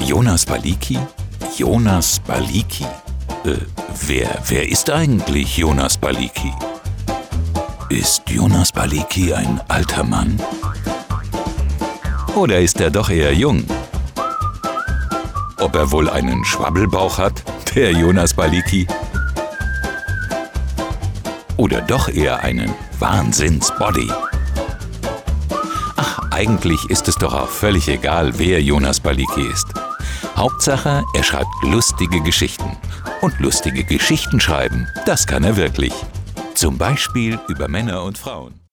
Jonas Baliki? Jonas Baliki? Wer ist eigentlich Jonas Baliki? Ist Jonas Baliki ein alter Mann? Oder ist er doch eher jung? Ob er wohl einen Schwabbelbauch hat, der Jonas Baliki? Oder doch eher einen Wahnsinnsbody? Ach, eigentlich ist es doch auch völlig egal, wer Jonas Baliki ist. Hauptsache, er schreibt lustige Geschichten. Und lustige Geschichten schreiben, das kann er wirklich. Zum Beispiel über Männer und Frauen.